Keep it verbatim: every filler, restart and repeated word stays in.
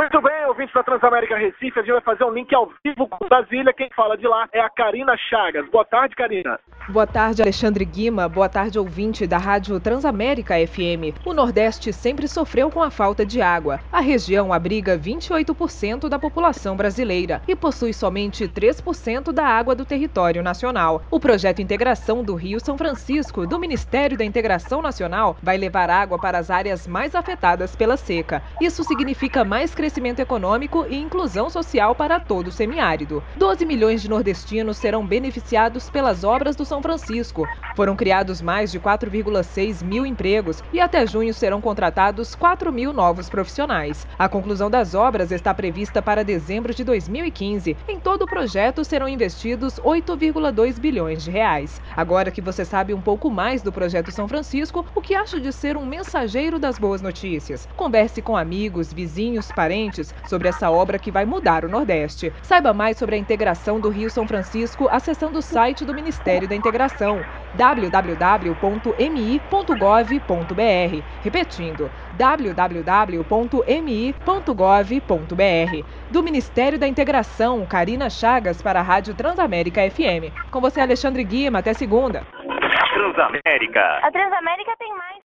Muito bem, ouvintes da Transamérica Recife, a gente vai fazer um link ao vivo com Brasília. Quem fala de lá é a Karina Chagas. Boa tarde, Karina. Boa tarde, Alexandre Guima. Boa tarde, ouvinte da Rádio Transamérica F M. O Nordeste sempre sofreu com a falta de água. A região abriga vinte e oito por cento da população brasileira e possui somente três por cento da água do território nacional. O projeto Integração do Rio São Francisco, do Ministério da Integração Nacional, vai levar água para as áreas mais afetadas pela seca. Isso significa mais crescimento econômico e inclusão social para todo o semiárido. doze milhões de nordestinos serão beneficiados pelas obras do São Francisco. Foram criados mais de quatro vírgula seis mil empregos e até junho serão contratados quatro mil novos profissionais. A conclusão das obras está prevista para dezembro de dois mil e quinze. Em todo o projeto serão investidos oito vírgula dois bilhões de reais. Agora que você sabe um pouco mais do projeto São Francisco, o que acha de ser um mensageiro das boas notícias? Converse com amigos, vizinhos, parentes sobre essa obra que vai mudar o Nordeste. Saiba mais sobre a integração do Rio São Francisco acessando o site do Ministério da Integração, w w w ponto m i ponto gov ponto b r. Repetindo, w w w ponto m i ponto gov ponto b r. Do Ministério da Integração, Karina Chagas para a Rádio Transamérica F M. Com você, Alexandre Guima. Até segunda. Transamérica. A Transamérica tem mais